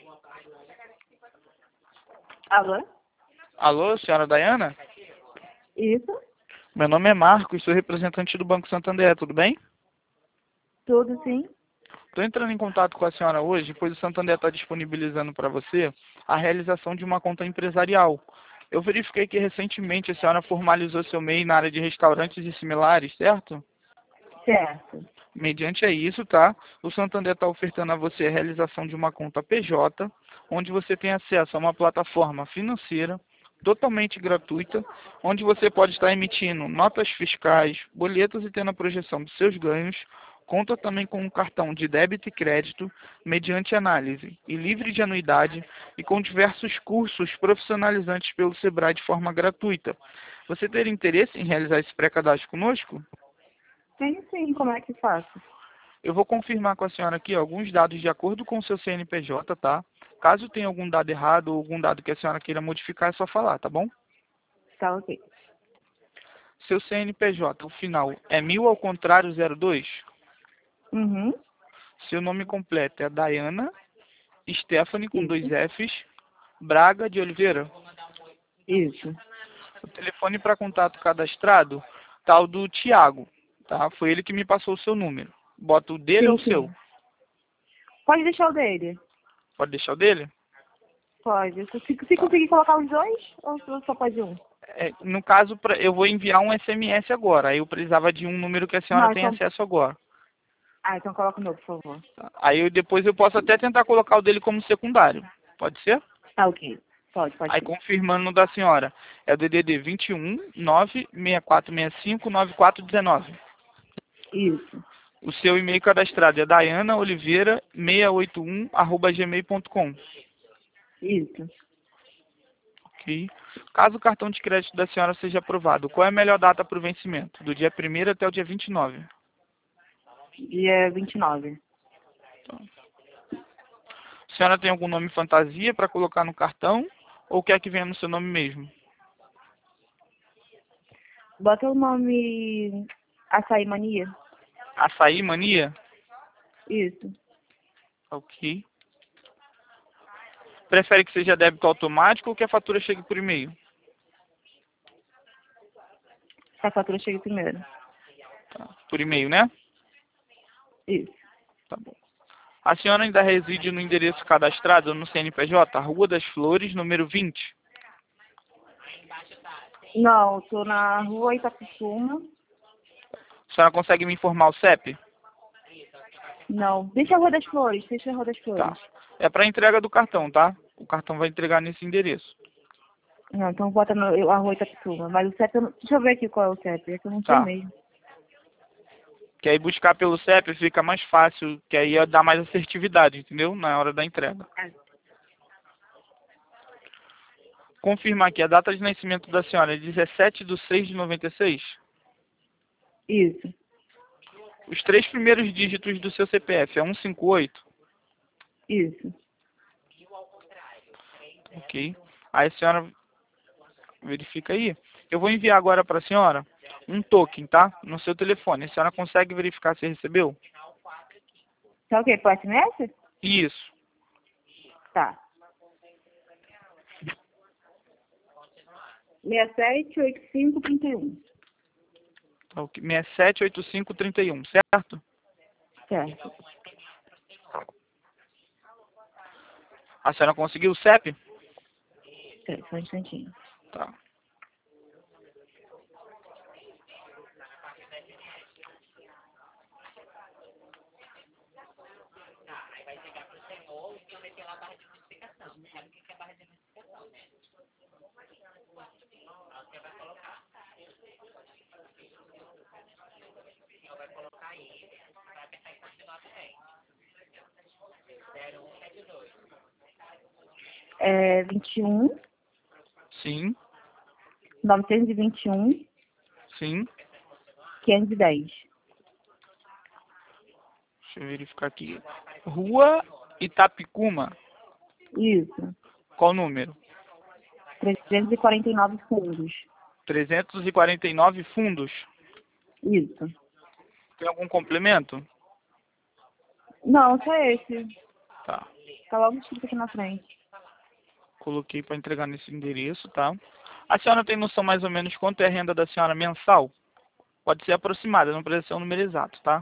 Alô? Alô, senhora Dayana? Isso? Meu nome é Marcos, sou representante do Banco Santander, tudo bem? Tudo sim? Estou entrando em contato com a senhora hoje, pois o Santander está disponibilizando para você a realização de uma conta empresarial. Eu verifiquei que recentemente a senhora formalizou seu MEI na área de restaurantes e similares, certo? Certo. Mediante a isso, tá? O Santander está ofertando a você a realização de uma conta PJ, onde você tem acesso a uma plataforma financeira totalmente gratuita, onde você pode estar emitindo notas fiscais, boletos e tendo a projeção dos seus ganhos. Conta também com um cartão de débito e crédito, mediante análise e livre de anuidade e com diversos cursos profissionalizantes pelo Sebrae de forma gratuita. Você teria interesse em realizar esse pré-cadastro conosco? Tem sim, como é que faço? Eu vou confirmar com a senhora aqui alguns dados de acordo com o seu CNPJ, tá? Caso tenha algum dado errado ou algum dado que a senhora queira modificar, é só falar, tá bom? Tá ok. Seu CNPJ, o final é 1000 ao contrário 02. Uhum. Seu nome completo é Dayana Stephanie com dois Isso. Fs, Braga de Oliveira. Isso. O telefone para contato cadastrado, tal do Tiago, tá? Foi ele que me passou o seu número. Bota o dele ou Sim, o seu? sim. Pode deixar o dele? Pode deixar o dele? Pode. Se Tá. conseguir colocar os dois, ou só pode um? No caso, eu vou enviar um SMS agora. Aí eu precisava de um número que a senhora Não, tem então... acesso agora. Ah, então coloca o meu, por favor. Tá? Depois eu posso até tentar colocar o dele como secundário. Pode ser? Tá ok. Pode Aí sim. confirmando o da senhora. É o DDD 21 96465 9419. Isso. O seu e-mail cadastrado é dayanaoliveira681@gmail.com. Isso. Ok. Caso o cartão de crédito da senhora seja aprovado, qual é a melhor data para o vencimento? Do dia 1º até o dia 29. Dia 29. A senhora tem algum nome fantasia para colocar no cartão? Ou quer que venha no seu nome mesmo? Bota o nome Açaí Mania. Açaí Mania? Isso. Ok. Prefere que seja débito automático ou que a fatura chegue por e-mail? A fatura chega primeiro. Tá. Por e-mail, né? Isso. Tá bom. A senhora ainda reside no endereço cadastrado no CNPJ, Rua das Flores, número 20. Não, tô na rua Itapissuma. A senhora consegue me informar o CEP? Não, deixa a Rua das Flores, deixa a Rua das Tá. Flores. É para entrega do cartão, tá? O cartão vai entregar nesse endereço. Não, então bota no, a Rua Itapissuma. Mas o CEP, deixa eu ver aqui qual é o CEP, é que eu não sei Tá. mesmo. Que aí buscar pelo CEP fica mais fácil, que aí dá mais assertividade, entendeu? Na hora da entrega. Confirmar aqui, a data de nascimento da senhora é 17/6/96. Isso, Os 3 primeiros dígitos do seu CPF é 158. isso. Ok. Aí a senhora verifica aí. Eu vou enviar agora para a senhora um token, tá? No seu telefone. A senhora consegue verificar se recebeu? Tá ok, por SMS? Isso. Tá. 678531. Tá, ok. 678531, certo? Certo. A senhora conseguiu o CEP? Certo, só um instantinho. Tá. É 21, Sim, 921, sim. 510. Deixa eu verificar aqui. Rua Itapicuma. Isso. Qual o número? 349 fundos. 349 fundos. Isso. Tem algum complemento? Não, só esse. Tá. Tá logo escrito aqui na frente. Coloquei para entregar nesse endereço, tá? A senhora tem noção mais ou menos quanto é a renda da senhora mensal? Pode ser aproximada, não precisa ser um número exato, tá?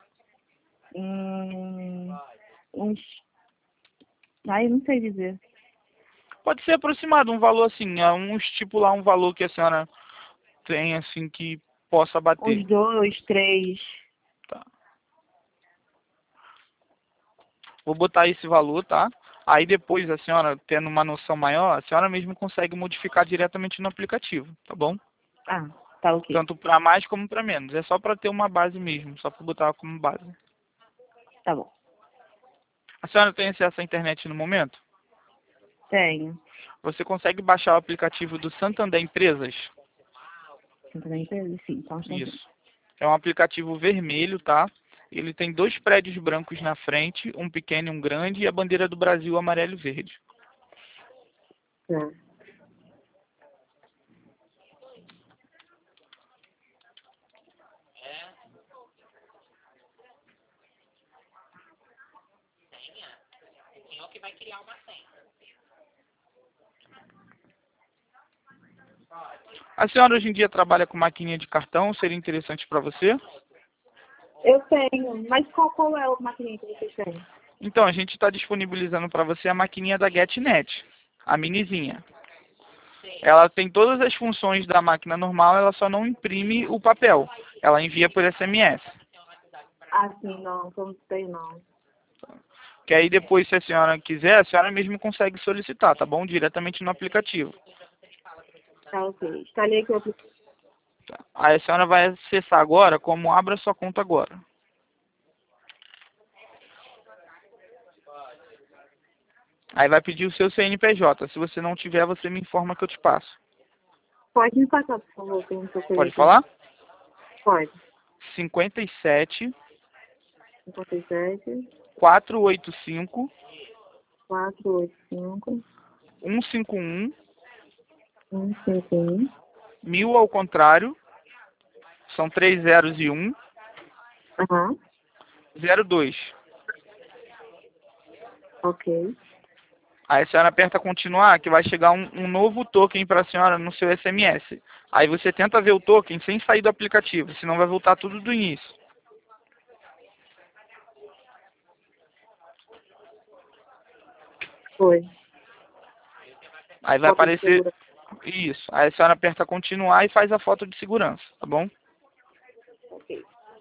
Uns... Ai, não sei dizer. Pode ser aproximado, um valor assim, estipular um valor que a senhora tem, assim, que possa bater. Uns 2, 3. Tá. Vou botar esse valor, tá? Aí depois a senhora, tendo uma noção maior, a senhora mesmo consegue modificar diretamente no aplicativo, tá bom? Ah, tá ok. Tanto para mais como para menos. É só para ter uma base mesmo, só para botar como base. Tá bom. A senhora tem acesso à internet no momento? Tenho. Você consegue baixar o aplicativo do Santander Empresas? Sim, tá um instantinho. Isso. É um aplicativo vermelho, tá? Ele tem 2 prédios brancos na frente, um pequeno e um grande, e a bandeira do Brasil amarelo e verde. Tá. A senhora hoje em dia trabalha com maquininha de cartão, seria interessante para você? Eu tenho, mas qual é o maquininha que vocês têm? Então, a gente está disponibilizando para você a maquininha da GetNet, a minizinha. Ela tem todas as funções da máquina normal, ela só não imprime o papel. Ela envia por SMS. Ah, sim, não, eu não tenho não. Que aí depois, se a senhora quiser, a senhora mesmo consegue solicitar, tá bom? Diretamente no aplicativo. Tá ok. Instalei aqui o aplicativo. Tá. Aí a senhora vai acessar agora como abra sua conta agora. Aí vai pedir o seu CNPJ. Se você não tiver, você me informa que eu te passo. Pode me passar, por favor, que eu não tô Pode aqui. falar? Pode. 57 57, 485 485, 151 151. 1000 ao contrário. São 3 zeros e 1. Aham, 02. ok. Aí a senhora aperta continuar, que vai chegar um novo token para a senhora no seu SMS. Aí você tenta ver o token sem sair do aplicativo, senão vai voltar tudo do início. Foi. Aí vai Foto de aparecer segurança. isso. Aí a senhora aperta continuar e faz a foto de segurança, tá bom? Ok.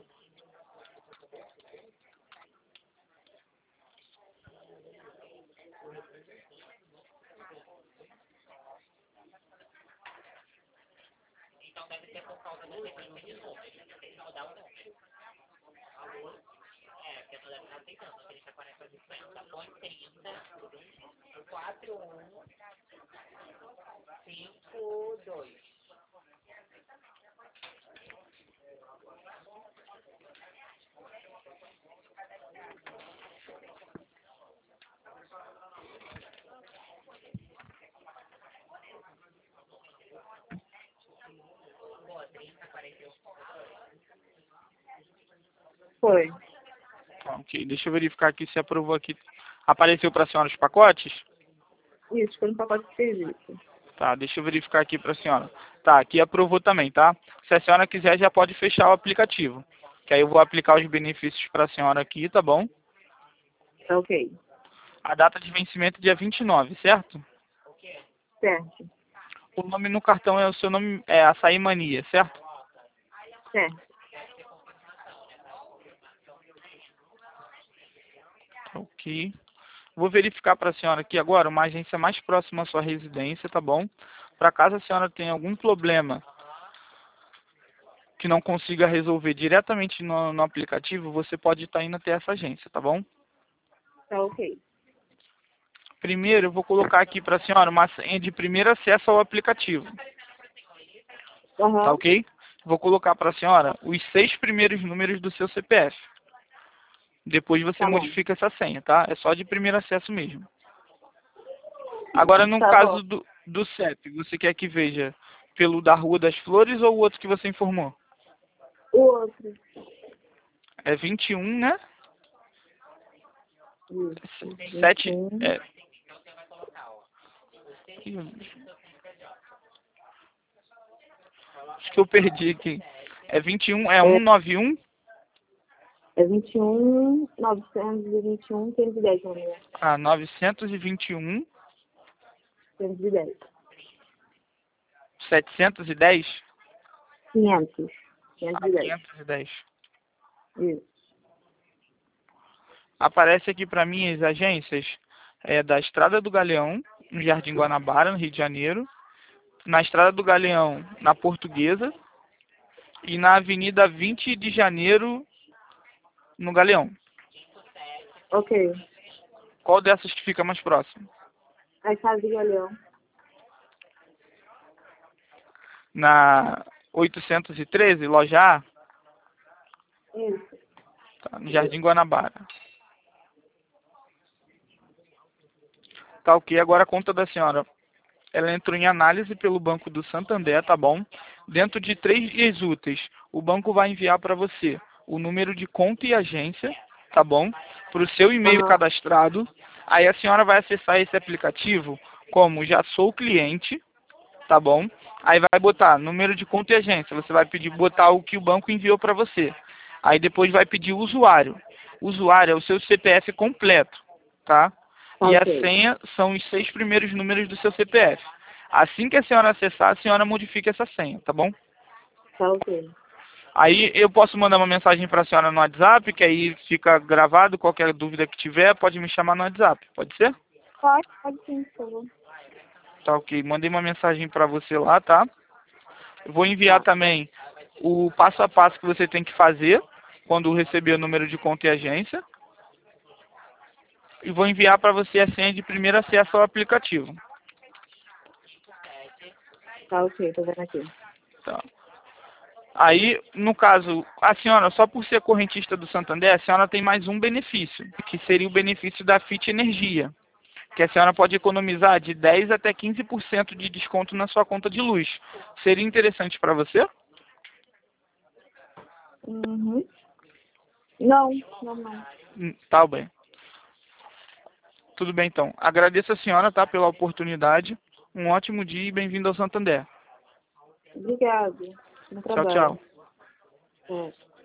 Foi. Ok, deixa eu verificar aqui se aprovou aqui. Apareceu para a senhora os pacotes? Isso, foi no pacote de serviço. Tá, deixa eu verificar aqui para a senhora. Tá, aqui aprovou também, tá? Se a senhora quiser, já pode fechar o aplicativo. Que aí eu vou aplicar os benefícios para a senhora aqui, tá bom? Tá ok. A data de vencimento é dia 29, certo? Certo. O nome no cartão é o seu nome, é Açaí Mania, certo? Certo. Ok. Vou verificar para a senhora aqui agora uma agência mais próxima à sua residência, tá bom? Para caso a senhora tenha algum problema que não consiga resolver diretamente no aplicativo, você pode estar indo até essa agência, tá bom? Tá ok. Primeiro, eu vou colocar aqui para a senhora uma senha de primeiro acesso ao aplicativo, tá Aham. ok? Vou colocar para a senhora os 6 primeiros números do seu CPF. Depois você Tá bom. modifica essa senha, tá? É só de primeiro acesso mesmo. Agora, no Tá bom. caso do CEP, você quer que veja pelo da Rua das Flores ou o outro que você informou? O outro. É 21, né? Isso. 7. 21. Acho que eu perdi aqui. É 21, é 191? É 21, 921, 510, não é? Ah, 921, 510. 710? 500. Ah, 510. 510. Isso. Aparece aqui para mim as agências da Estrada do Galeão, no Jardim Guanabara, no Rio de Janeiro, na Estrada do Galeão, na Portuguesa, e na Avenida 20 de Janeiro, no Galeão. Ok. Qual dessas que fica mais próximo? A Estrada do Galeão. Na 813, loja A, Isso. tá, no Jardim Guanabara. Tá ok, agora a conta da senhora. Ela entrou em análise pelo Banco do Santander, tá bom? Dentro de 3 dias úteis, o banco vai enviar para você o número de conta e agência, tá bom? Para o seu e-mail Aham. cadastrado. Aí a senhora vai acessar esse aplicativo como já sou cliente, tá bom? Aí vai botar número de conta e agência. Você vai pedir botar o que o banco enviou para você. Aí depois vai pedir usuário. Usuário é o seu CPF completo, tá? Tá E a ok. senha são os 6 primeiros números do seu CPF. Assim que a senhora acessar, a senhora modifica essa senha, tá bom? Tá ok. Aí eu posso mandar uma mensagem para a senhora no WhatsApp, que aí fica gravado. Qualquer dúvida que tiver, pode me chamar no WhatsApp. Pode ser? Pode sim, por favor. Tá ok. Mandei uma mensagem para você lá, tá? Eu vou enviar Tá. também o passo a passo que você tem que fazer quando receber o número de conta e agência. E vou enviar para você a senha de primeiro acesso ao aplicativo. Tá ok, tô vendo aqui. Tá. Aí, no caso, a senhora, só por ser correntista do Santander, a senhora tem mais um benefício, que seria o benefício da FIT Energia, que a senhora pode economizar de 10 até 15% de desconto na sua conta de luz. Seria interessante para você? Uhum. Não. Tá bem. Tudo bem, então. Agradeço a senhora, tá, pela oportunidade. Um ótimo dia e bem-vindo ao Santander. Obrigado. Bom Tchau, trabalho. tchau. É.